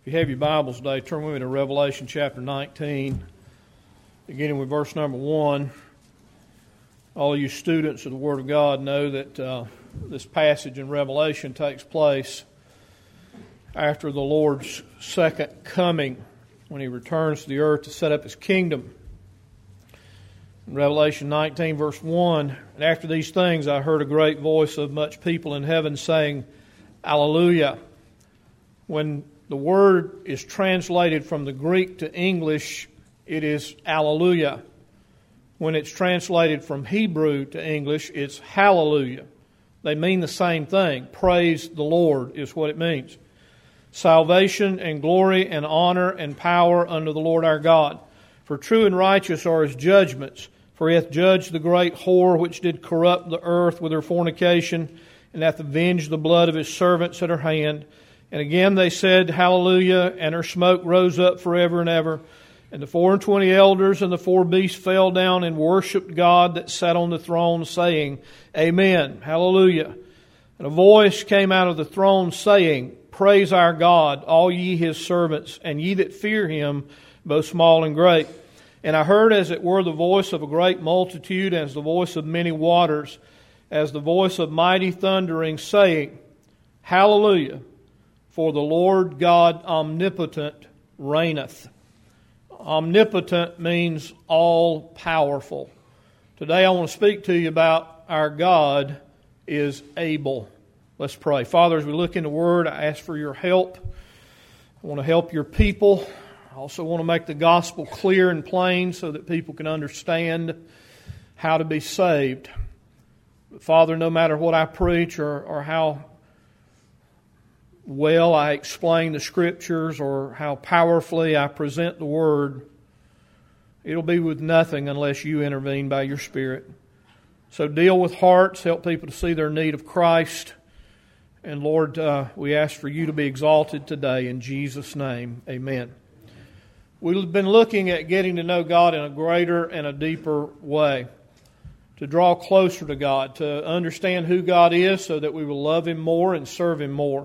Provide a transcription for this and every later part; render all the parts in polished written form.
you have your Bibles today, turn with me to Revelation chapter 19, beginning with verse number 1. All of you students of the Word of God know that this passage in Revelation takes place after the Lord's second coming, when He returns to the earth to set up His kingdom. In Revelation 19, verse 1, "And after these things I heard a great voice of much people in heaven saying, Alleluia." When the word is translated from the Greek to English, it is Alleluia. When it's translated from Hebrew to English, it's Hallelujah. They mean the same thing. Praise the Lord is what it means. Salvation and glory and honor and power unto the Lord our God. For true and righteous are His judgments. For He hath judged the great whore which did corrupt the earth with her fornication, and hath avenged the blood of His servants at her hand. And again they said, Hallelujah, and her smoke rose up forever and ever. And the 24 elders and the 4 beasts fell down and worshipped God that sat on the throne, saying, Amen, Hallelujah. And a voice came out of the throne, saying, Praise our God, all ye His servants, and ye that fear Him, both small and great. And I heard as it were the voice of a great multitude, as the voice of many waters, as the voice of mighty thundering, saying, Hallelujah. For the Lord God omnipotent reigneth. Omnipotent means all-powerful. Today I want to speak to you about our God is able. Let's pray. Father, as we look in the Word, I ask for your help. I want to help your people. I also want to make the gospel clear and plain so that people can understand how to be saved. But Father, no matter what I preach or how well I explain the Scriptures or how powerfully I present the Word, it'll be with nothing unless you intervene by your Spirit. So deal with hearts, help people to see their need of Christ. And Lord, we ask for you to be exalted today in Jesus' name. Amen. We've been looking at getting to know God in a greater and a deeper way, to draw closer to God, to understand who God is so that we will love Him more and serve Him more.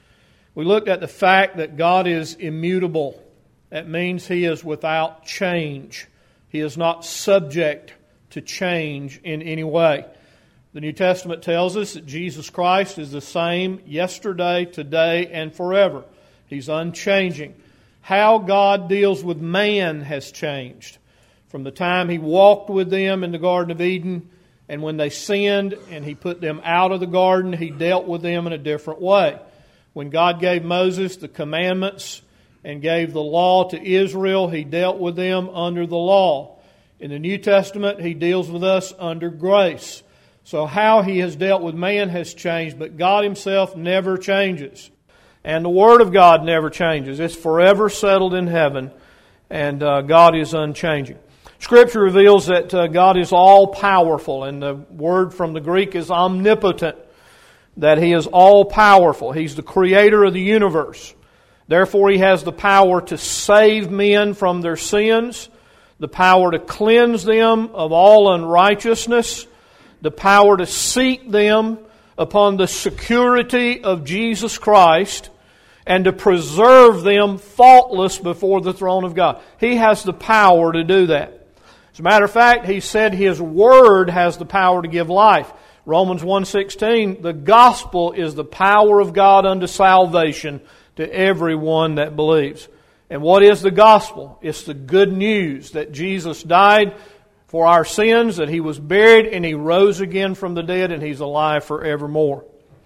We looked at the fact that God is immutable. That means He is without change. He is not subject to change in any way. The New Testament tells us that Jesus Christ is the same yesterday, today, and forever. He's unchanging. How God deals with man has changed. From the time He walked with them in the Garden of Eden, and when they sinned and He put them out of the garden, He dealt with them in a different way. When God gave Moses the commandments and gave the law to Israel, He dealt with them under the law. In the New Testament, He deals with us under grace. So how He has dealt with man has changed, but God Himself never changes. And the Word of God never changes. It's forever settled in heaven, and God is unchanging. Scripture reveals that God is all-powerful, and the word from the Greek is omnipotent, that He is all-powerful. He's the creator of the universe. Therefore, He has the power to save men from their sins, the power to cleanse them of all unrighteousness, the power to seat them upon the security of Jesus Christ, and to preserve them faultless before the throne of God. He has the power to do that. As a matter of fact, He said His Word has the power to give life. Romans 1:16, the gospel is the power of God unto salvation to everyone that believes. And what is the gospel? It's the good news that Jesus died for our sins, that He was buried, and He rose again from the dead, and He's alive forevermore.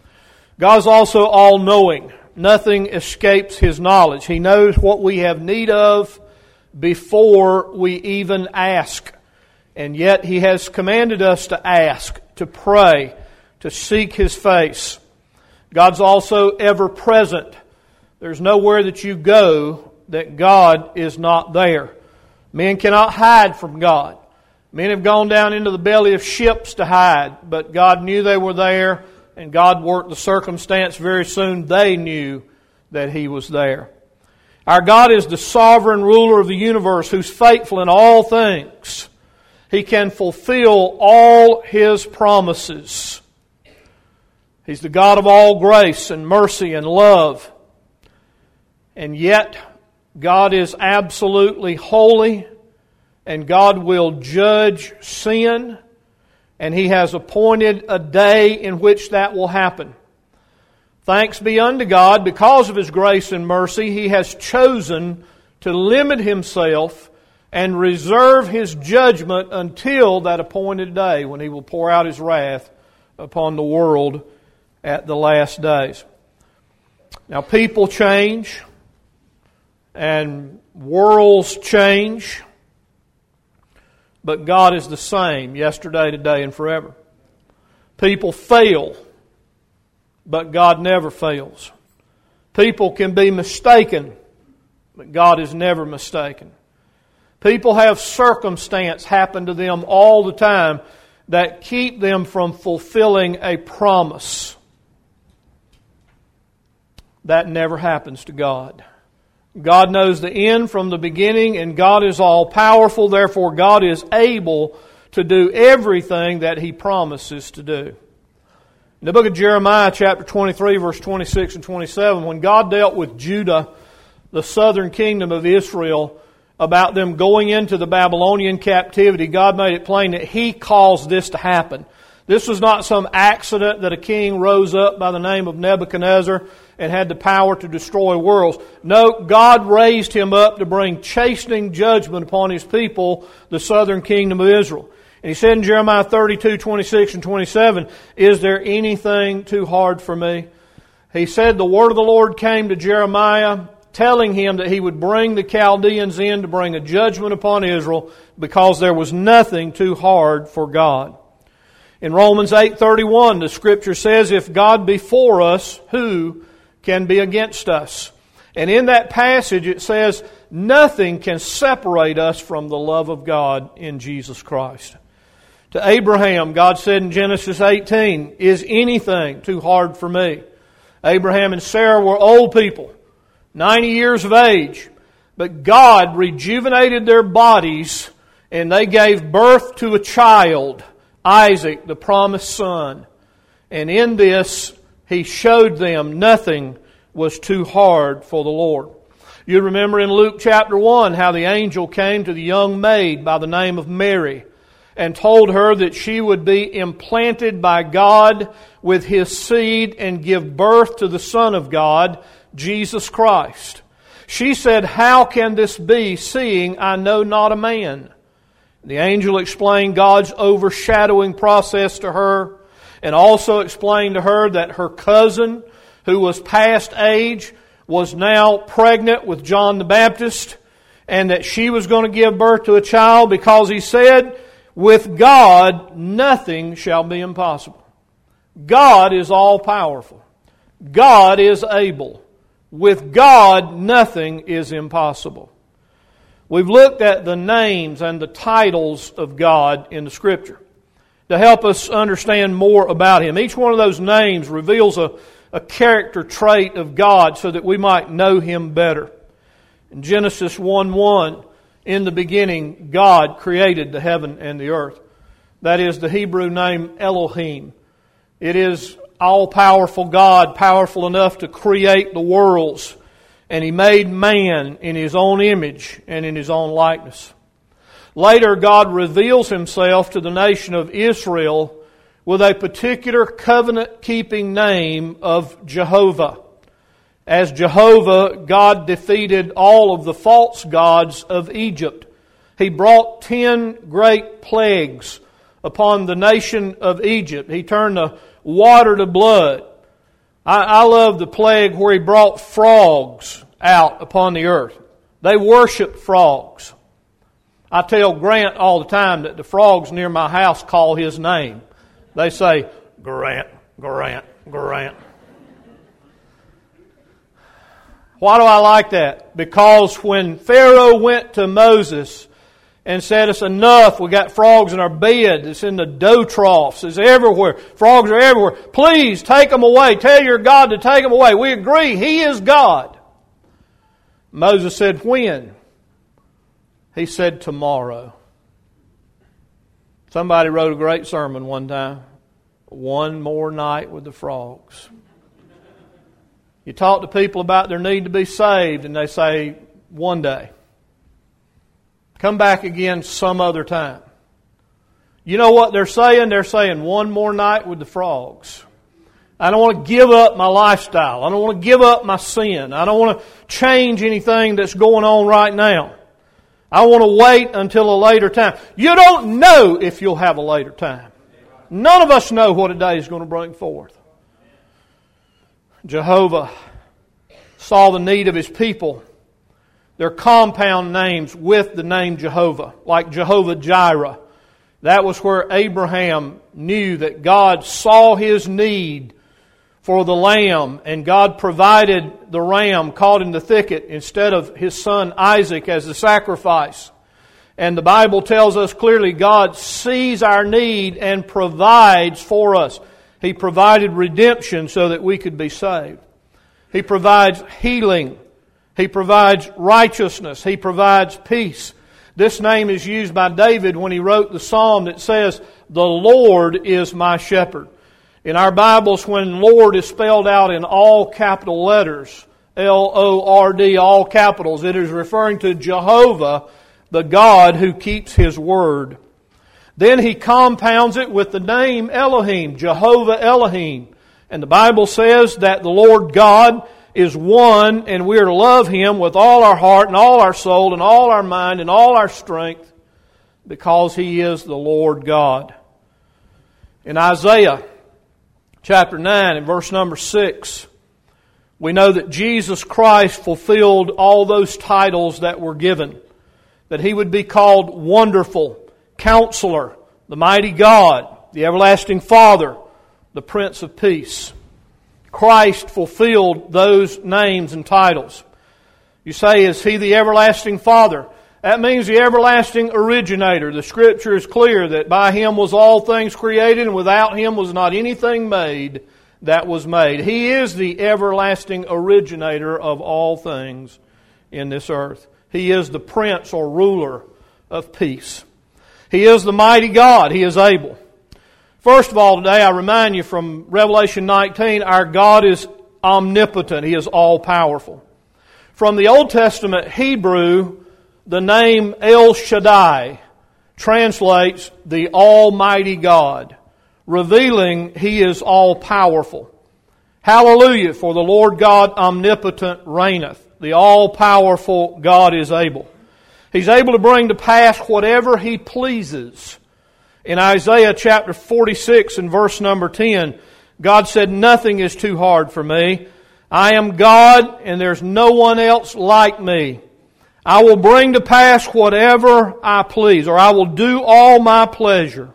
God's also all-knowing. Nothing escapes His knowledge. He knows what we have need of before we even ask. And yet He has commanded us to ask, to pray, to seek His face. God's also ever present. There's nowhere that you go that God is not there. Men cannot hide from God. Men have gone down into the belly of ships to hide, but God knew they were there, and God worked the circumstance. Very soon they knew that He was there. Our God is the sovereign ruler of the universe, who's faithful in all things. He can fulfill all His promises. He's the God of all grace and mercy and love. And yet, God is absolutely holy, and God will judge sin, and He has appointed a day in which that will happen. Thanks be unto God, because of His grace and mercy, He has chosen to limit Himself and reserve His judgment until that appointed day when He will pour out His wrath upon the world at the last days. Now, people change, and worlds change, but God is the same yesterday, today, and forever. People fail, but God never fails. People can be mistaken, but God is never mistaken. People have circumstance happen to them all the time that keep them from fulfilling a promise. That never happens to God. God knows the end from the beginning, and God is all-powerful. Therefore, God is able to do everything that He promises to do. In the book of Jeremiah, chapter 23, verse 26 and 27, when God dealt with Judah, the southern kingdom of Israel, about them going into the Babylonian captivity, God made it plain that He caused this to happen. This was not some accident that a king rose up by the name of Nebuchadnezzar and had the power to destroy worlds. No, God raised him up to bring chastening judgment upon His people, the southern kingdom of Israel. And He said in Jeremiah 32, 26 and 27, "Is there anything too hard for me?" He said the word of the Lord came to Jeremiah, telling him that he would bring the Chaldeans in to bring a judgment upon Israel because there was nothing too hard for God. In Romans 8:31, the Scripture says, "If God be for us, who can be against us?" And in that passage it says, nothing can separate us from the love of God in Jesus Christ. To Abraham, God said in Genesis 18, "Is anything too hard for me?" Abraham and Sarah were old people, 90 years of age, but God rejuvenated their bodies and they gave birth to a child, Isaac, the promised son. And in this, He showed them nothing was too hard for the Lord. You remember in Luke chapter 1 how the angel came to the young maid by the name of Mary and told her that she would be implanted by God with His seed and give birth to the Son of God, Jesus Christ. She said, "How can this be, seeing I know not a man?" The angel explained God's overshadowing process to her, and also explained to her that her cousin, who was past age, was now pregnant with John the Baptist, and that she was going to give birth to a child because He said, "With God nothing shall be impossible." God is all-powerful. God is able. With God nothing is impossible. We've looked at the names and the titles of God in the Scripture to help us understand more about Him. Each one of those names reveals a character trait of God so that we might know Him better. In Genesis 1:1, in the beginning, God created the heaven and the earth. That is the Hebrew name Elohim. It is all-powerful God, powerful enough to create the worlds. And He made man in His own image and in His own likeness. Later, God reveals Himself to the nation of Israel with a particular covenant-keeping name of Jehovah. As Jehovah, God defeated all of the false gods of Egypt. He brought 10 great plagues upon the nation of Egypt. He turned the water to blood. I love the plague where He brought frogs out upon the earth. They worshiped frogs. I tell Grant all the time that the frogs near my house call his name. They say, "Grant, Grant, Grant." Why do I like that? Because when Pharaoh went to Moses and said, "It's enough, we got frogs in our bed, it's in the dough troughs, it's everywhere, frogs are everywhere, please take them away, tell your God to take them away. We agree, He is God." Moses said, "When?" He said, "Tomorrow." Somebody wrote a great sermon one time. One more night with the frogs. You talk to people about their need to be saved, and they say, one day. Come back again some other time. You know what they're saying? They're saying, one more night with the frogs. I don't want to give up my lifestyle. I don't want to give up my sin. I don't want to change anything that's going on right now. I want to wait until a later time. You don't know if you'll have a later time. None of us know what a day is going to bring forth. Jehovah saw the need of His people. They're compound names with the name Jehovah, like Jehovah Jireh. That was where Abraham knew that God saw his need for the lamb, and God provided the ram caught in the thicket instead of his son Isaac as the sacrifice. And the Bible tells us clearly God sees our need and provides for us. He provided redemption so that we could be saved. He provides healing. He provides righteousness. He provides peace. This name is used by David when he wrote the psalm that says, "The Lord is my shepherd." In our Bibles, when Lord is spelled out in all capital letters, L-O-R-D, all capitals, it is referring to Jehovah, the God who keeps His word. Then he compounds it with the name Elohim, Jehovah Elohim. And the Bible says that the Lord God is one, and we are to love Him with all our heart and all our soul and all our mind and all our strength because He is the Lord God. In Isaiah chapter 9 and verse number 6, we know that Jesus Christ fulfilled all those titles that were given. That He would be called Wonderful, Counselor, the Mighty God, the Everlasting Father, the Prince of Peace. Christ fulfilled those names and titles. You say, is He the Everlasting Father? That means the everlasting originator. The Scripture is clear that by Him was all things created, and without Him was not anything made that was made. He is the everlasting originator of all things in this earth. He is the Prince or ruler of peace. He is the mighty God. He is able. First of all, today I remind you from Revelation 19, our God is omnipotent. He is all-powerful. From the Old Testament Hebrew, the name El Shaddai translates the Almighty God, revealing He is all-powerful. Hallelujah, for the Lord God omnipotent reigneth. The all-powerful God is able. He's able to bring to pass whatever He pleases. In Isaiah chapter 46 and verse number 10, God said, "Nothing is too hard for me. I am God, and there's no one else like me. I will bring to pass whatever I please," or "I will do all my pleasure."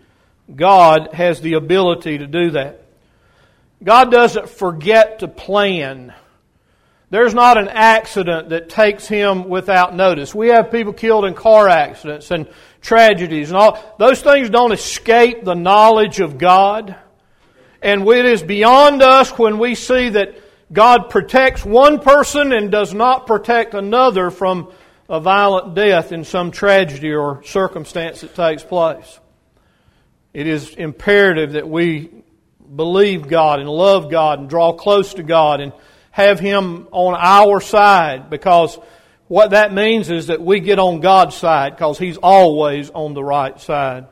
God has the ability to do that. God doesn't forget to plan. There's not an accident that takes Him without notice. We have people killed in car accidents and tragedies and all. Those things don't escape the knowledge of God. And it is beyond us when we see that God protects one person and does not protect another from a violent death in some tragedy or circumstance that takes place. It is imperative that we believe God and love God and draw close to God and have Him on our side, because what that means is that we get on God's side because He's always on the right side.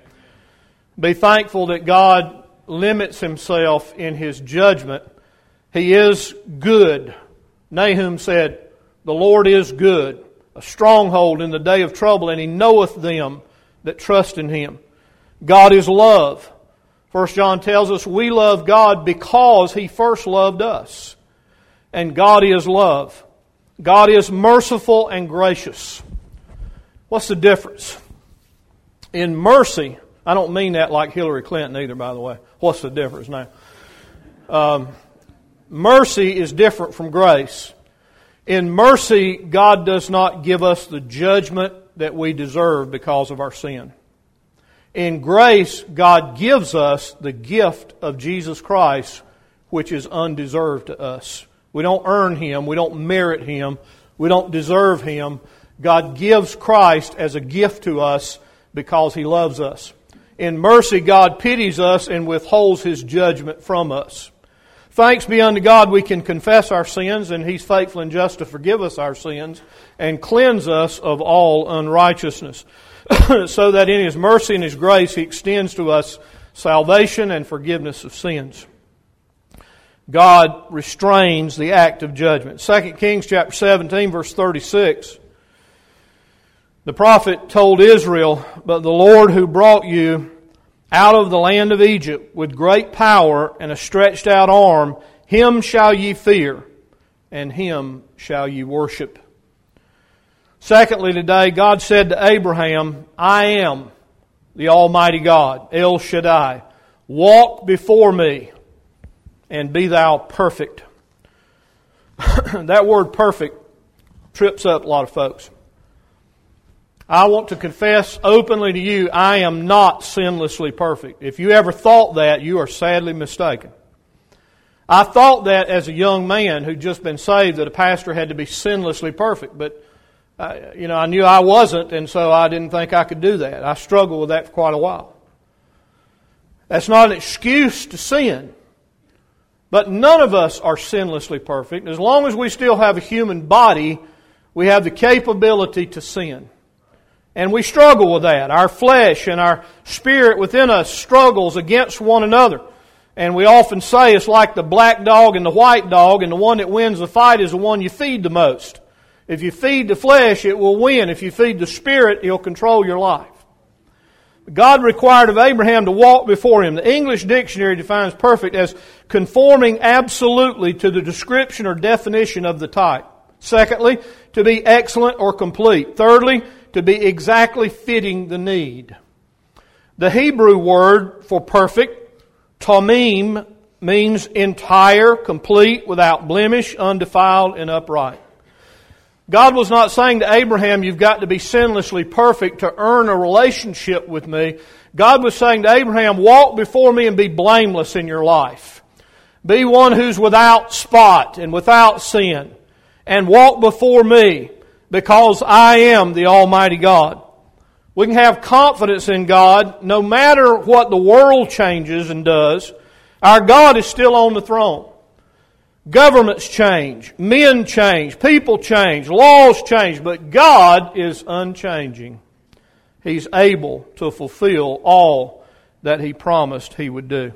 Be thankful that God limits Himself in His judgment. He is good. Nahum said, "The Lord is good, a stronghold in the day of trouble, and He knoweth them that trust in Him." God is love. 1 John tells us we love God because He first loved us. And God is love. God is merciful and gracious. What's the difference? In mercy, I don't mean that like Hillary Clinton either, by the way. What's the difference now? Mercy is different from grace. In mercy, God does not give us the judgment that we deserve because of our sin. In grace, God gives us the gift of Jesus Christ, which is undeserved to us. We don't earn Him. We don't merit Him. We don't deserve Him. God gives Christ as a gift to us because He loves us. In mercy, God pities us and withholds His judgment from us. Thanks be unto God we can confess our sins, and He's faithful and just to forgive us our sins and cleanse us of all unrighteousness, so that in His mercy and His grace He extends to us salvation and forgiveness of sins. God restrains the act of judgment. 2 Kings chapter 17, verse 36. The prophet told Israel, "But the Lord who brought you out of the land of Egypt with great power and a stretched out arm, Him shall ye fear, and Him shall ye worship." Secondly, today, God said to Abraham, "I am the Almighty God, El Shaddai. Walk before me, and be thou perfect." That word perfect trips up a lot of folks. I want to confess openly to you, I am not sinlessly perfect. If you ever thought that, you are sadly mistaken. I thought that as a young man who'd just been saved, that a pastor had to be sinlessly perfect. But, I knew I wasn't, and so I didn't think I could do that. I struggled with that for quite a while. That's not an excuse to sin. But none of us are sinlessly perfect. As long as we still have a human body, we have the capability to sin. And we struggle with that. Our flesh and our spirit within us struggles against one another. And we often say it's like the black dog and the white dog, and the one that wins the fight is the one you feed the most. If you feed the flesh, it will win. If you feed the spirit, He'll control your life. God required of Abraham to walk before Him. The English dictionary defines perfect as conforming absolutely to the description or definition of the type. Secondly, to be excellent or complete. Thirdly, to be exactly fitting the need. The Hebrew word for perfect, tamim, means entire, complete, without blemish, undefiled, and upright. God was not saying to Abraham, you've got to be sinlessly perfect to earn a relationship with me. God was saying to Abraham, walk before me and be blameless in your life. Be one who's without spot and without sin. And walk before me, because I am the Almighty God. We can have confidence in God no matter what the world changes and does. Our God is still on the throne. Governments change, men change, people change, laws change, but God is unchanging. He's able to fulfill all that He promised He would do.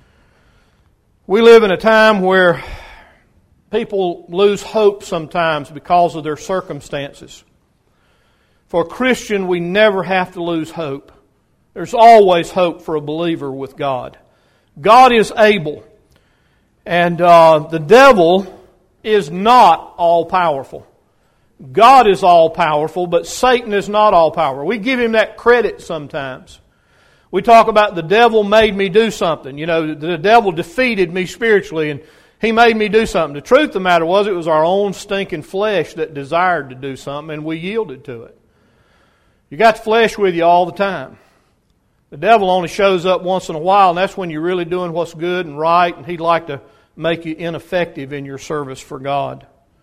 We live in a time where people lose hope sometimes because of their circumstances. For a Christian, we never have to lose hope. There's always hope for a believer with God. God is able. And the devil is not all-powerful. God is all-powerful, but Satan is not all-powerful. We give him that credit sometimes. We talk about the devil made me do something. The devil defeated me spiritually, and he made me do something. The truth of the matter was, it was our own stinking flesh that desired to do something, and we yielded to it. You got the flesh with you all the time. The devil only shows up once in a while, and that's when you're really doing what's good and right, and he'd like to make you ineffective in your service for God.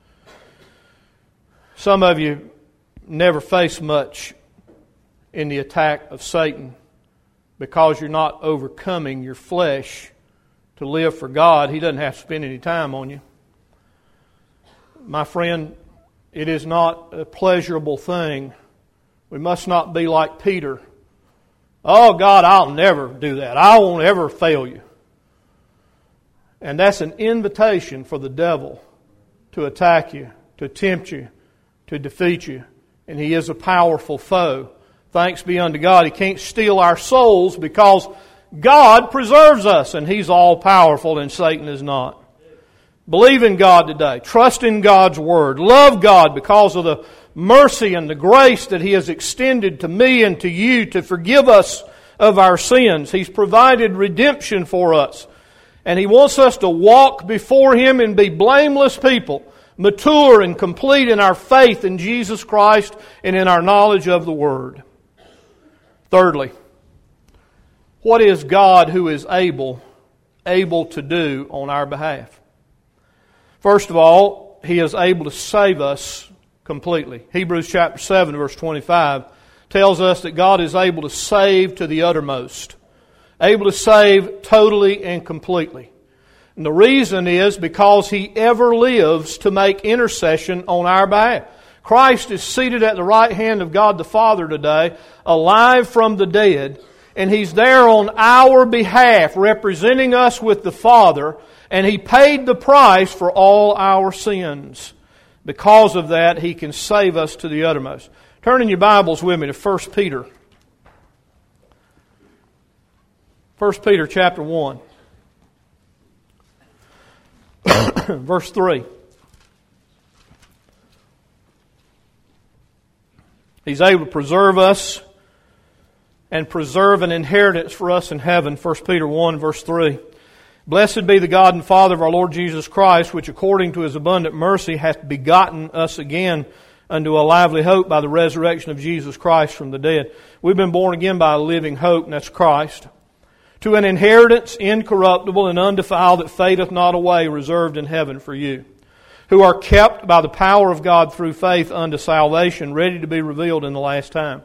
Some of you never face much in the attack of Satan because you're not overcoming your flesh to live for God. He doesn't have to spend any time on you. My friend, it is not a pleasurable thing. We must not be like Peter. Oh God, I'll never do that. I won't ever fail you. And that's an invitation for the devil to attack you, to tempt you, to defeat you. And he is a powerful foe. Thanks be unto God. He can't steal our souls because God preserves us, and He's all-powerful and Satan is not. Believe in God today. Trust in God's Word. Love God because of the mercy and the grace that He has extended to me and to you to forgive us of our sins. He's provided redemption for us. And He wants us to walk before Him and be blameless people, mature and complete in our faith in Jesus Christ and in our knowledge of the Word. Thirdly, what is God who is able to do on our behalf? First of all, He is able to save us completely. Hebrews chapter 7, verse 25 tells us that God is able to save to the uttermost. Able to save totally and completely. And the reason is because He ever lives to make intercession on our behalf. Christ is seated at the right hand of God the Father today, alive from the dead, and He's there on our behalf, representing us with the Father, and He paid the price for all our sins. Because of that, He can save us to the uttermost. Turn in your Bibles with me to 1 Peter. 1 Peter chapter 1. Verse 3. He's able to preserve us and preserve an inheritance for us in heaven. 1 Peter 1 verse 3. Blessed be the God and Father of our Lord Jesus Christ, which according to His abundant mercy hath begotten us again unto a lively hope by the resurrection of Jesus Christ from the dead. We've been born again by a living hope, and that's Christ. To an inheritance incorruptible and undefiled that fadeth not away, reserved in heaven for you, who are kept by the power of God through faith unto salvation, ready to be revealed in the last time.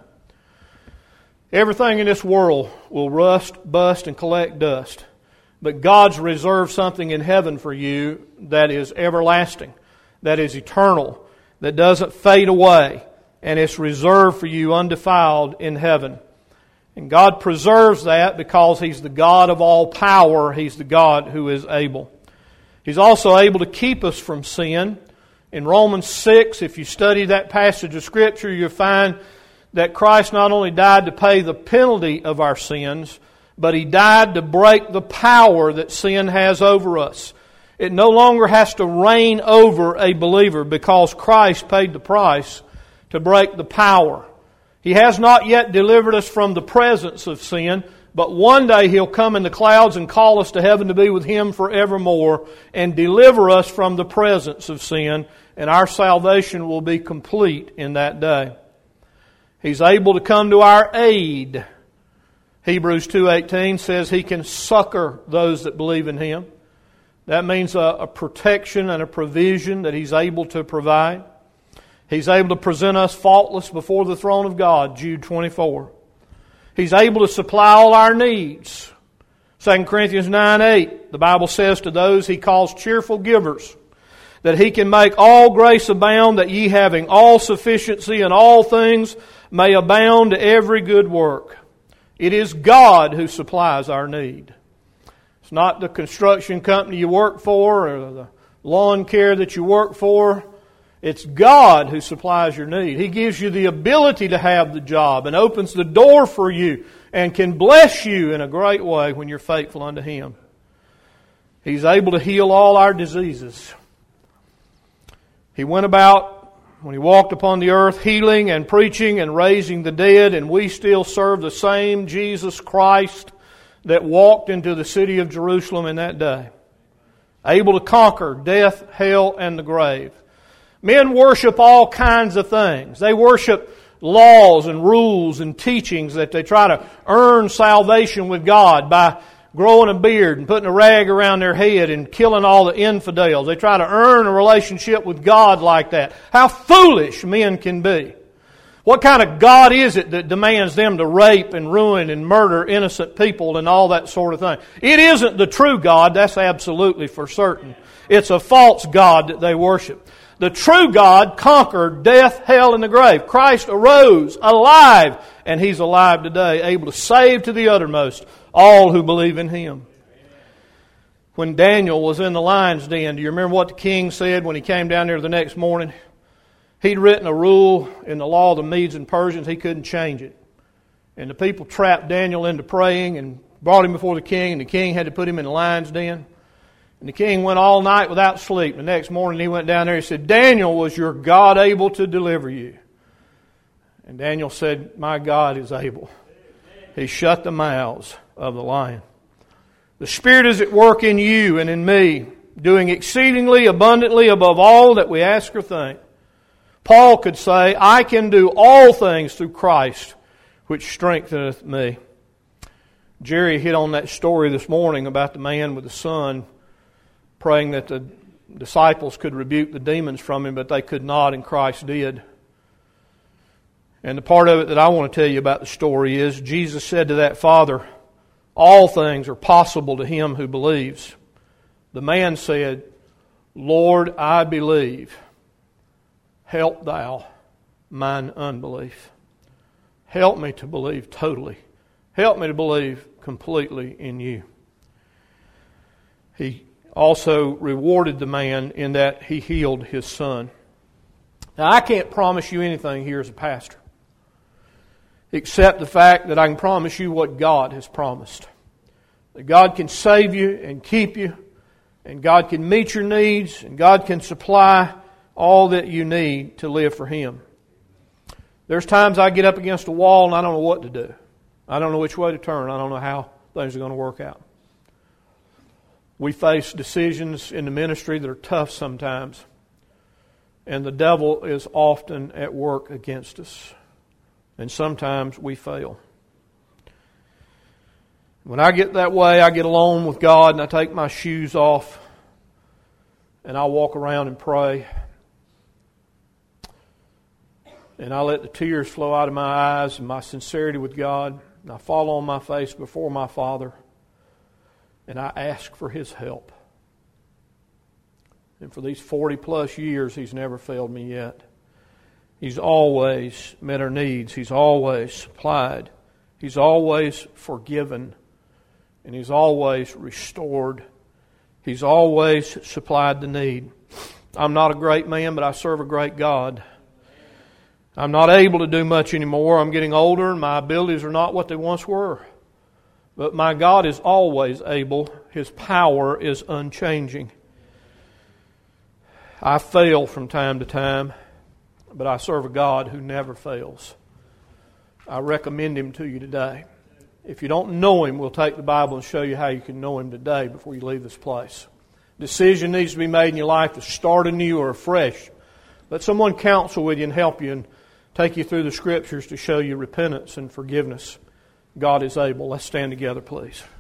Everything in this world will rust, bust, and collect dust. But God's reserved something in heaven for you that is everlasting, that is eternal, that doesn't fade away, and it's reserved for you undefiled in heaven. And God preserves that because He's the God of all power. He's the God who is able. He's also able to keep us from sin. In Romans 6, if you study that passage of Scripture, you'll find that Christ not only died to pay the penalty of our sins, but He died to break the power that sin has over us. It no longer has to reign over a believer because Christ paid the price to break the power. He has not yet delivered us from the presence of sin, but one day He'll come in the clouds and call us to heaven to be with Him forevermore and deliver us from the presence of sin, and our salvation will be complete in that day. He's able to come to our aid. Hebrews 2:18 says He can succor those that believe in Him. That means a protection and a provision that He's able to provide. He's able to present us faultless before the throne of God, Jude 24. He's able to supply all our needs. 2 Corinthians 9:8, the Bible says to those He calls cheerful givers, that He can make all grace abound, that ye having all sufficiency in all things may abound to every good work. It is God who supplies our need. It's not the construction company you work for or the lawn care that you work for. It's God who supplies your need. He gives you the ability to have the job and opens the door for you and can bless you in a great way when you're faithful unto Him. He's able to heal all our diseases. He went about when He walked upon the earth healing and preaching and raising the dead, and we still serve the same Jesus Christ that walked into the city of Jerusalem in that day. Able to conquer death, hell, and the grave. Men worship all kinds of things. They worship laws and rules and teachings that they try to earn salvation with God by growing a beard and putting a rag around their head and killing all the infidels. They try to earn a relationship with God like that. How foolish men can be. What kind of God is it that demands them to rape and ruin and murder innocent people and all that sort of thing? It isn't the true God, that's absolutely for certain. It's a false God that they worship. The true God conquered death, hell, and the grave. Christ arose alive, and He's alive today, able to save to the uttermost all who believe in Him. When Daniel was in the lion's den, do you remember what the king said when he came down there the next morning? He'd written a rule in the law of the Medes and Persians, he couldn't change it. And the people trapped Daniel into praying and brought him before the king, and the king had to put him in the lion's den. And the king went all night without sleep. The next morning he went down there and said, Daniel, was your God able to deliver you? And Daniel said, my God is able. He shut the mouths of the lion. The Spirit is at work in you and in me, doing exceedingly abundantly above all that we ask or think. Paul could say, I can do all things through Christ, which strengtheneth me. Jerry hit on that story this morning about the man with the son praying that the disciples could rebuke the demons from him, but they could not, and Christ did. And the part of it that I want to tell you about the story is Jesus said to that father, all things are possible to him who believes. The man said, Lord, I believe. Help thou mine unbelief. Help me to believe totally. Help me to believe completely in you. He also rewarded the man in that he healed his son. Now, I can't promise you anything here as a pastor, except the fact that I can promise you what God has promised. That God can save you and keep you, and God can meet your needs, and God can supply all that you need to live for Him. There's times I get up against a wall and I don't know what to do. I don't know which way to turn. I don't know how things are going to work out. We face decisions in the ministry that are tough sometimes, and the devil is often at work against us. And sometimes we fail. When I get that way, I get alone with God and I take my shoes off and I walk around and pray. And I let the tears flow out of my eyes and my sincerity with God. And I fall on my face before my Father and I ask for His help. And for these 40 plus years, He's never failed me yet. He's always met our needs. He's always supplied. He's always forgiven. And He's always restored. He's always supplied the need. I'm not a great man, but I serve a great God. I'm not able to do much anymore. I'm getting older and my abilities are not what they once were. But my God is always able. His power is unchanging. I fail from time to time, but I serve a God who never fails. I recommend Him to you today. If you don't know Him, we'll take the Bible and show you how you can know Him today before you leave this place. Decision needs to be made in your life to start anew or afresh. Let someone counsel with you and help you and take you through the Scriptures to show you repentance and forgiveness. God is able. Let's stand together, please.